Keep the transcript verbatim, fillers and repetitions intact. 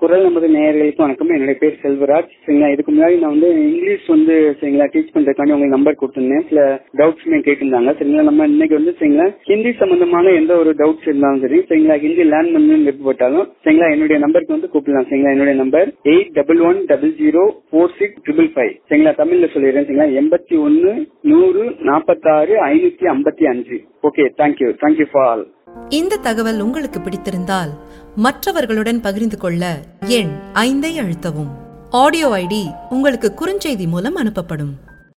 குரல் நமது நேயர்களுக்கு வணக்கம். என்னுடைய பேர் செல்வராஜ். சரிங்களா, இதுக்கு முன்னாடி நான் வந்து இங்கிலீஷ் வந்து சரிங்களா டீச் பண்றதுக்காண்டி உங்களுக்கு நம்பர் கொடுத்திருந்தேன். சில டவுட்ஸ் கேட்டிருந்தாங்க. சரிங்களா, நம்ம இன்னைக்கு வந்து சரிங்களா ஹிந்தி சம்பந்தமான எந்த ஒரு டவுட்ஸ் இருந்தாலும் சரி சரிங்களா ஹிந்தி லேர்ன் பண்ணணும்னு விருப்பப்பட்டாலும் சரிங்களா என்னுடைய நம்பருக்கு வந்து கூப்பிடலாம். சரிங்களா, என்னுடைய number eight double one double zero four six triple five. சரிங்களா, தமிழ்ல சொல்லிடுறேன். சரிங்களா, எண்பத்தி ஒன்னு நூறு நாற்பத்தாறு ஐநூத்தி ஐம்பத்தி அஞ்சு. Okay, thank you thank you for all. இந்த தகவல் உங்களுக்கு பிடித்திருந்தால் மற்றவர்களுடன் பகிர்ந்து கொள்ள எண் ஐந்தை அழுத்தவும். ஆடியோ ஐடி உங்களுக்கு குறுஞ்செய்தி மூலம் அனுப்பப்படும்.